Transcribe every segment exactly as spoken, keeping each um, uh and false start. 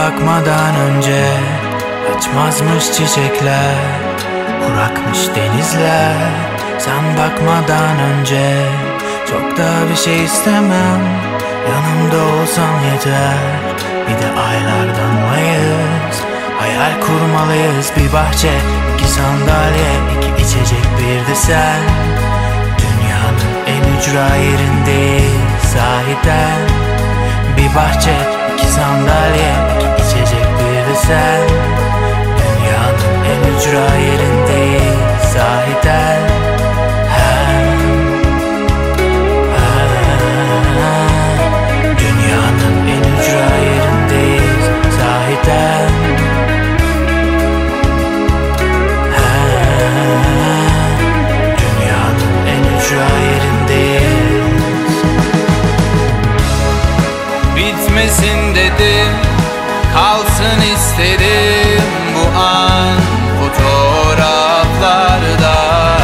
bakmadan önce açmazmış çiçekler, kurakmış denizler. Sen bakmadan önce çok da bir şey istemem, yanımda olsan yeter. Bir de aylardanmayız, hayal kurmalıyız. Bir bahçe, iki sandalye, iki içecek, bir de sen. Dünyanın en ücra yerindeyiz sahiden. Bir bahçe, iki sandalye, iki içecek, bir de sen. Dünyanın en ücra yerindeyiz sahiden. Dünyanın en ücra yerindeyiz sahiden. Dünyanın en ücra yerindeyiz. Bitmesin dedim, kalsın istedim bu an fotoğraflarda.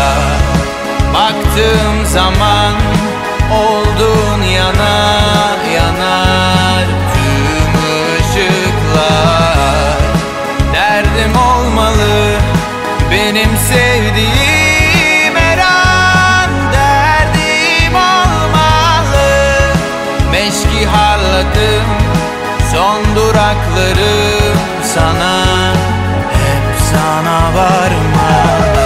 Baktığım zaman oldun yanar yanar tüm ışıklar. Derdim olmalı benim sevdiğim her an, derdim olmalı. Meşki harladım son duraklarım sana, Hep sana varmalı.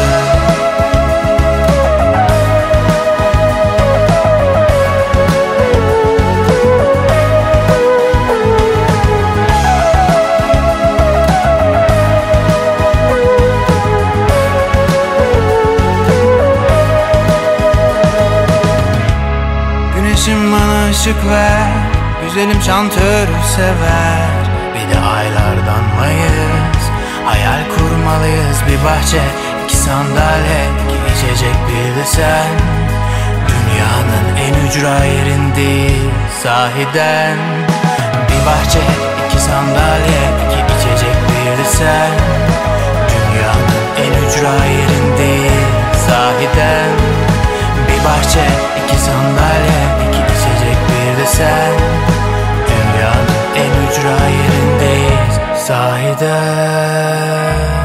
Güneşim bana ışık ver, güzelim şantörü sever. Bir de aylardanmayız, hayal kurmalıyız. Bir bahçe, iki sandalye, iki içecek, bir de sen. Dünyanın en ücra yerindeyiz sahiden. Bir bahçe, iki sandalye, iki içecek, bir de sen. Dünyanın en ücra yerindeyiz sahiden. Bir bahçe, iki sandalye, iki içecek, bir de sen. Dünyanın en ücra yerindeyiz sahiden.